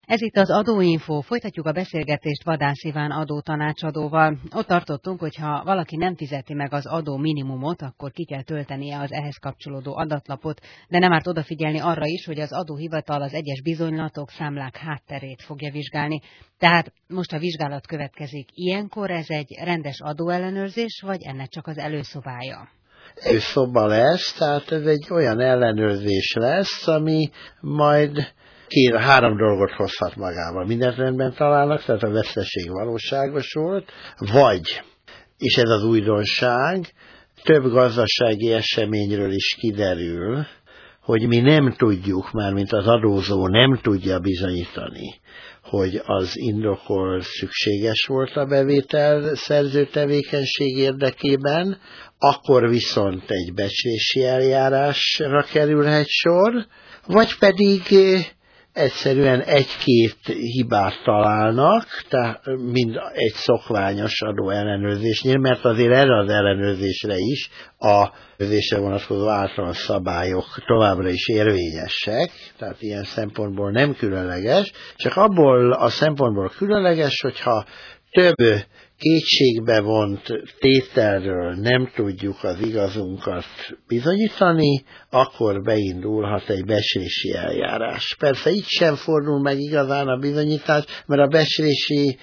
Ez itt az Adóinfo. Folytatjuk a beszélgetést Vadász Iván adótanácsadóval. Ott tartottunk, hogy ha valaki nem fizeti meg az adó minimumot, akkor ki kell töltenie az ehhez kapcsolódó adatlapot, de nem árt odafigyelni arra is, hogy az adóhivatal az egyes bizonylatok, számlák hátterét fogja vizsgálni. Tehát most a vizsgálat következik. Ilyenkor ez egy rendes adóellenőrzés, vagy ennek csak az előszobája? Előszoba lesz, tehát ez egy olyan ellenőrzés lesz, ami majd három dolgot hozhat magával. Mindent rendben találnak, tehát a veszteség valóságos volt, vagy, és ez az újdonság, több gazdasági eseményről is kiderül, hogy mi nem tudjuk, mármint az adózó nem tudja bizonyítani, hogy az indokolt szükséges volt a bevétel szerző tevékenység érdekében, akkor viszont egy becslési eljárásra kerülhet sor, vagy pedig egyszerűen egy-két hibát találnak, tehát mind egy szokványos adóellenőrzésnél, mert azért erre az ellenőrzésre is a ellenőrzésre vonatkozó általános szabályok továbbra is érvényesek, tehát ilyen szempontból nem különleges, csak abból a szempontból különleges, hogyha több kétségbe vont tételről nem tudjuk az igazunkat bizonyítani, akkor beindulhat egy becslési eljárás. Persze itt sem fordul meg igazán a bizonyítás, mert a becslési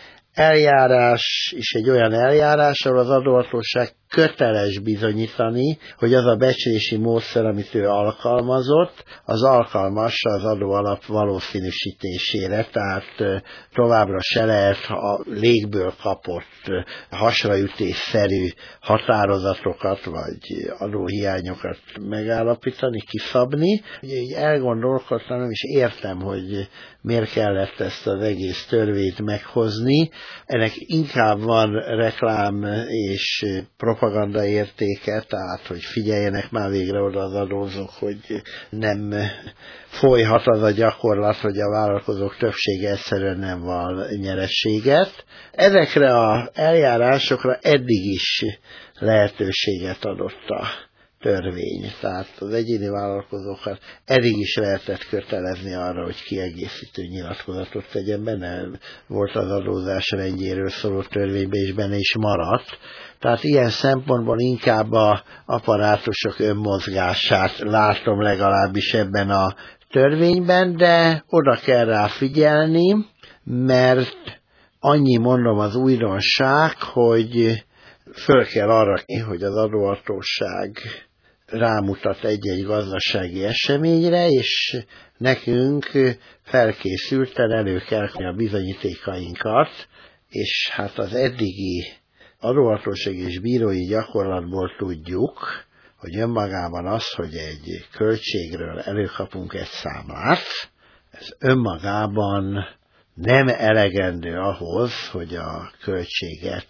eljárás is egy olyan eljárás, ahol az adóhatóság köteles bizonyítani, hogy az a becslési módszer, amit ő alkalmazott, az alkalmas az adóalap valószínűsítésére, tehát továbbra se lehet a légből kapott hasraütésszerű határozatokat vagy adóhiányokat megállapítani, kiszabni. Ugye így elgondolkodtam, nem is értem, hogy miért kellett ezt az egész törvényt meghozni. Ennek inkább van reklám és propaganda értéke, tehát hogy figyeljenek már végre oda az adózók, hogy nem folyhat az a gyakorlat, hogy a vállalkozók többsége egyszerűen nem val nyerességet. Ezekre az eljárásokra eddig is lehetőséget adott a törvény. Tehát az egyéni vállalkozókat eddig is lehetett kötelezni arra, hogy kiegészítő nyilatkozatot tegyen benne. Volt az adózás rendjéről szóló törvényben, és benne is maradt. Tehát ilyen szempontból inkább a apparátusok önmozgását látom legalábbis ebben a törvényben, de oda kell rá figyelni, mert annyi mondom az újdonság, hogy föl kell arra, hogy az adóhatóság rámutat egy-egy gazdasági eseményre, és nekünk felkészülten elő kell a bizonyítékainkat, és hát az eddigi adóhatóság és bírói gyakorlatból tudjuk, hogy önmagában az, hogy egy költségről előkapunk egy számlát, ez önmagában nem elegendő ahhoz, hogy a költséget,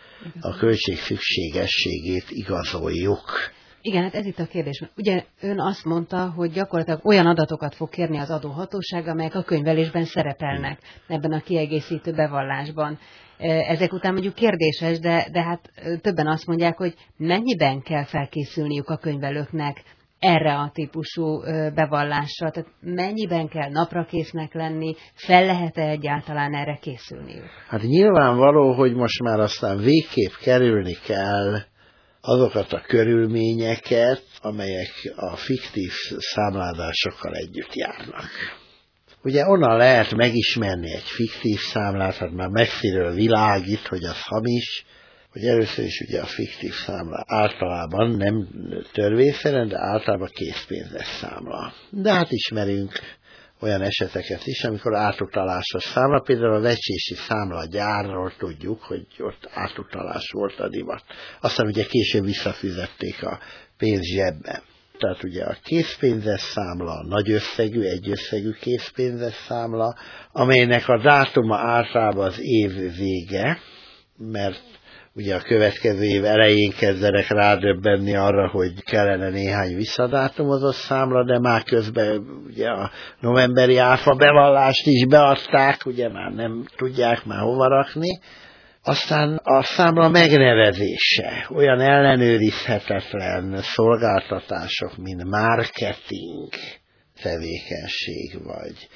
a költség szükségességét igazoljuk. Igen, hát ez itt a kérdés. Ugye ön azt mondta, hogy gyakorlatilag olyan adatokat fog kérni az adóhatóság, amelyek a könyvelésben szerepelnek ebben a kiegészítő bevallásban. Ezek után mondjuk kérdéses, de hát többen azt mondják, hogy mennyiben kell felkészülniük a könyvelőknek erre a típusú bevallásra, tehát mennyiben kell naprakésznek lenni, fel lehet-e egyáltalán erre készülniük? Hát nyilvánvaló, hogy most már aztán végképp kerülni kell azokat a körülményeket, amelyek a fiktív számlázásokkal együtt járnak. Ugye onnan lehet megismerni egy fiktív számlát, hát már messziről világít, hogy az hamis, hogy először is ugye a fiktív számla általában nem törvényszerűen, de általában készpénzes számla. De hát ismerünk olyan eseteket is, amikor átutalásos számla, például a lecsési számlagyárról tudjuk, hogy ott átutalás volt a divat. Aztán ugye később visszafizették a pénz zsebben. Tehát ugye a készpénzes számla, nagy összegű, egyösszegű készpénzes számla, amelynek a dátuma általában az év vége, mert ugye a következő év elején kezdenek rádöbbenni arra, hogy kellene néhány visszadátumozott számla, de már közben ugye a novemberi áfa bevallást is beadták, ugye már nem tudják már hova rakni. Aztán a számla megnevezése, olyan ellenőrizhetetlen szolgáltatások, mint marketing, tevékenység, vagy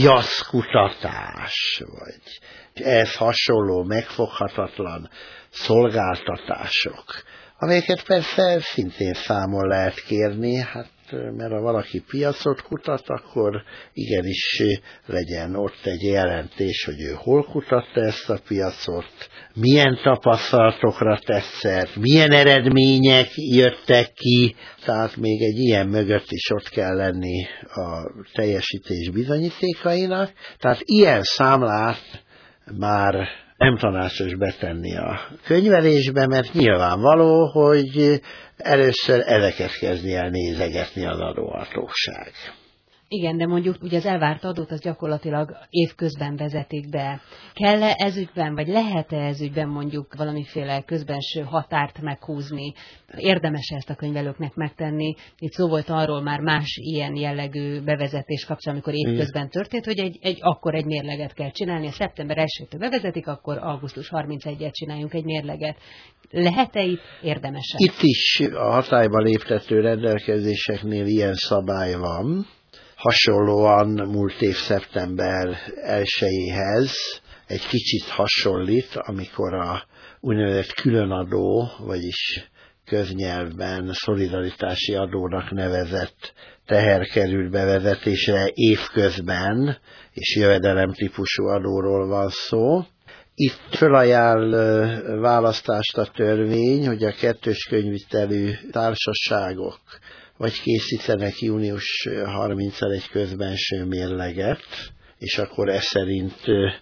piackutatás, vagy ehhez hasonló megfoghatatlan szolgáltatások, amelyeket persze szintén számon lehet kérni, mert ha valaki piacot kutat, akkor igenis legyen ott egy jelentés, hogy ő hol kutatta ezt a piacot, milyen tapasztalatokra tett szert, milyen eredmények jöttek ki, tehát még egy ilyen mögött is ott kell lenni a teljesítés bizonyítékainak. Tehát ilyen számlát már nem tanácsos betenni a könyvelésbe, mert nyilvánvaló, hogy először ezeket kezdi el nézegetni az adóhatóság. Igen, de mondjuk ugye az elvárt adót az gyakorlatilag évközben vezetik be. Kell-e ezügyben, vagy lehet-e ezügyben mondjuk valamiféle közbenső határt meghúzni? Érdemes ezt a könyvelőknek megtenni? Itt szó volt arról már más ilyen jellegű bevezetés kapcsán, amikor évközben történt, hogy akkor egy mérleget kell csinálni. A szeptember 1-től bevezetik, akkor augusztus 31-et csináljunk egy mérleget. Lehet-e itt érdemesen? Itt is a hatályba léptető rendelkezéseknél ilyen szabály van. Hasonlóan múlt év szeptember 1-éhez egy kicsit hasonlít, amikor a úgynevezett különadó, vagyis köznyelvben szolidaritási adónak nevezett teher került bevezetésre évközben, és jövedelemtípusú adóról van szó. Itt felajánl választást a törvény, hogy a kettős könyvvitelű társaságok vagy készítenek június 31 közbenső mérleget, és akkor ez szerint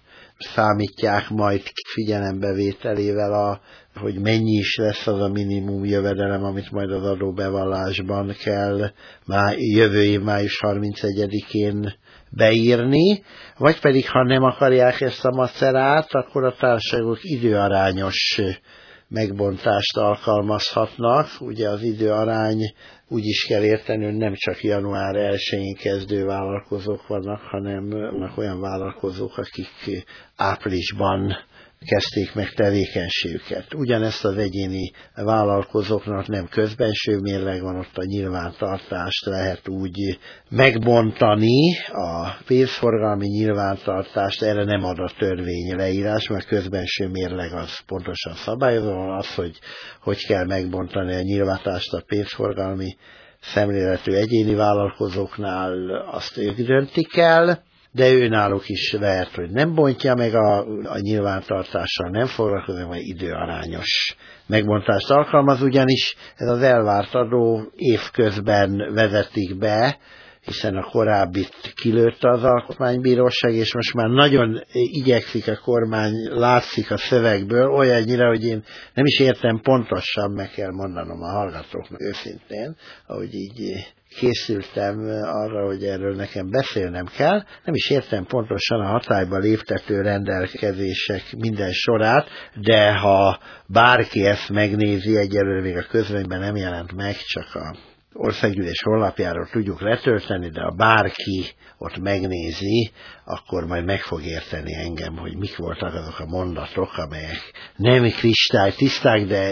számítják majd figyelembevételével, hogy mennyi is lesz az a minimum jövedelem, amit majd az adóbevallásban kell jövő év május 31-én beírni, vagy pedig ha nem akarják ezt a macerát, akkor a társaságok időarányos megbontást alkalmazhatnak. Ugye az időarány úgy is kell érteni, hogy nem csak január 1-én kezdő vállalkozók vannak, hanem vannak olyan vállalkozók, akik áprilisban kezdték meg tevékenységüket. Ugyanezt az egyéni vállalkozóknak nem közbenső mérleg van, ott a nyilvántartást lehet úgy megbontani, a pénzforgalmi nyilvántartást erre nem ad a törvény leírás, mert közbenső mérleg az pontosan szabályozva van, az, hogy kell megbontani a nyilvántartást a pénzforgalmi szemléletű egyéni vállalkozóknál, azt ők döntik el, de őnáluk is lehet, hogy nem bontja meg a nyilvántartással, nem foglalkozik, vagy időarányos megbontást alkalmaz, ugyanis ez az elvárt adó évközben vezetik be, hiszen a korábbit kilőtte az alkotmánybíróság, és most már nagyon igyekszik a kormány, látszik a szövegből, olyannyira, hogy én nem is értem pontosan, meg kell mondanom a hallgatóknak őszintén, ahogy így készültem arra, hogy erről nekem beszélnem kell, nem is értem pontosan a hatályba léptető rendelkezések minden sorát, de ha bárki ezt megnézi, egyelőre még a közlönyben nem jelent meg, csak a országgyűlés honlapjáról tudjuk letölteni, de ha bárki ott megnézi, akkor majd meg fog érteni engem, hogy mik voltak azok a mondatok, amelyek nem kristálytiszták, de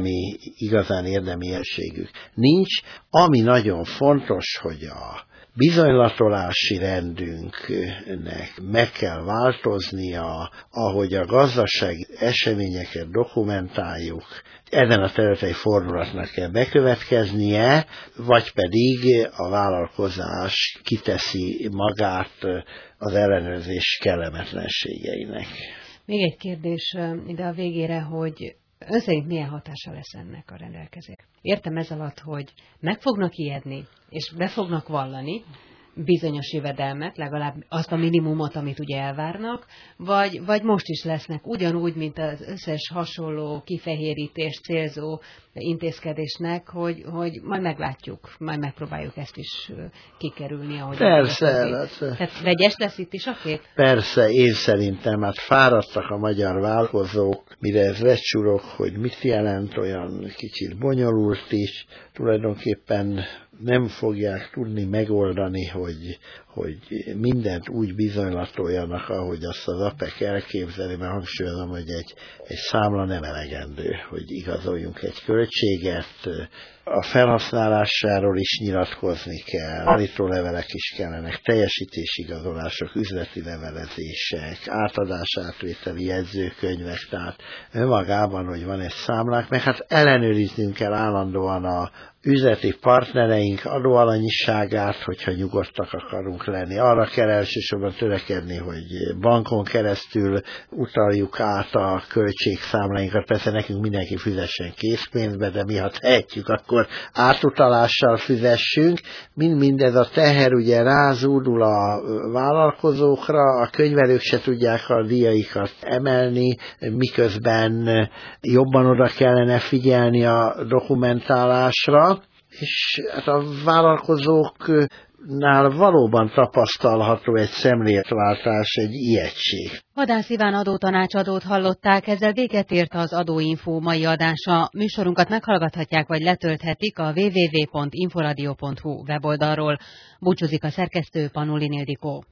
igazán érdemi érségük nincs. Ami nagyon fontos, hogy a bizonylatolási rendünknek meg kell változnia, ahogy a gazdasági eseményeket dokumentáljuk, ezen a területen egy fordulatnak kell bekövetkeznie, vagy pedig a vállalkozás kiteszi magát az ellenőrzés kellemetlenségeinek. Még egy kérdés ide a végére, hogy ön szerint milyen hatása lesz ennek a rendelkezésnek? Értem ez alatt, hogy meg fognak ijedni, és be fognak vallani bizonyos jövedelmet, legalább azt a minimumot, amit ugye elvárnak, vagy most is lesznek ugyanúgy, mint az összes hasonló kifehérítés célzó intézkedésnek, hogy majd meglátjuk, majd megpróbáljuk ezt is kikerülni. Ahogy persze. Tehát vegyes lesz itt is a kép? Persze, én szerintem fáradtak a magyar vállalkozók, mire ez lecsurog, hogy mit jelent, olyan kicsit bonyolult is. Tulajdonképpen nem fogják tudni megoldani, hogy mindent úgy bizonylatoljanak, ahogy azt az APEC elképzeli, mert hangsúlyozom, hogy egy számla nem elegendő, hogy igazoljunk egy költséget, a felhasználásáról is nyilatkozni kell, állítólevelek is kellenek, teljesítésigazolások, üzleti levelezések, átadás-átvételi jegyzőkönyvek, tehát önmagában, hogy van egy számlák, meg hát ellenőriznünk kell állandóan a üzleti partnereink adóalanyiságát, hogyha nyugodtak akarunk lenni. Arra kell elsősorban törekedni, hogy bankon keresztül utaljuk át a költségszámláinkat. Persze nekünk mindenki fizessen készpénzbe, de mi ha tehetjük, akkor átutalással fizessünk. Mindez a teher ugye rázúdul a vállalkozókra, a könyvelők se tudják a díjaikat emelni, miközben jobban oda kellene figyelni a dokumentálásra, és hát a vállalkozóknál valóban tapasztalható egy szemléletváltás, egy ijegység. Hadász Iván adótanácsadót hallották, ezzel véget ért az Adóinfó mai adása. Műsorunkat meghallgathatják, vagy letölthetik a www.inforadio.hu weboldalról. Búcsúzik a szerkesztő, Panulin Ildikó.